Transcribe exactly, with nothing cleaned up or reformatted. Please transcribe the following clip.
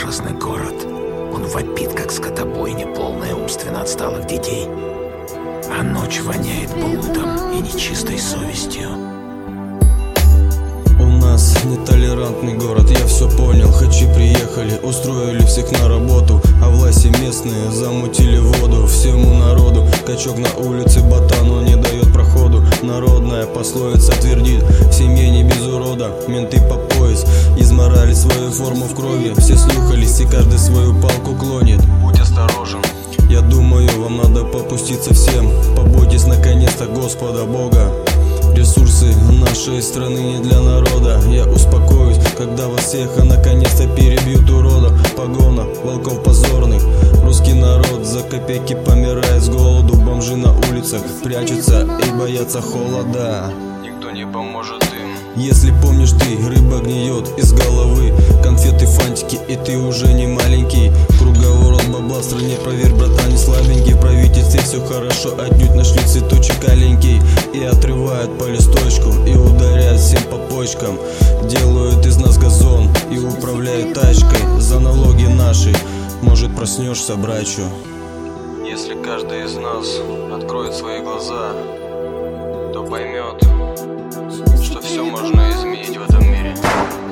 ужасный город. Он вопит, как скотобойня, полная умственно отсталых детей. А ночь воняет блудом и нечистой совестью. У нас нетолерантный город, я все понял. Хачи приехали, устроили всех на работу, а власти местные замутили воду всему народу. Качок на улице, ботану не дает проходу. Народная пословица твердит: в семье не без урода. Менты по пояс, изморали свою форму в крови. Все снюхались и каждый свою палку клонит. Будь осторожен. Я думаю, вам надо попуститься всем. Побойтесь наконец-то Господа Бога. Ресурсы нашей страны не для народа. Я успокоюсь, когда вас всех а наконец-то перебьют уродов. Погона волков позорных. Русский народ за копейки помирает с голоду. Бомжи на улицах прячутся и боятся холода. Никто не поможет им. Если помнишь ты, рыба гниет из головы. Конфеты, фантики, и ты уже не маленький. Круговорот бабла в стране, проверь, братан, не слабенький. В правительстве все хорошо, отнюдь нашли цветочек аленький. И отрывают по листочку, и ударяют всем по почкам. Делают из нас газон и управляют тачкой. За налоги наши, может, проснешься, брачу. Если каждый из нас откроет свои глаза, то поймет, что все можно изменить в этом мире.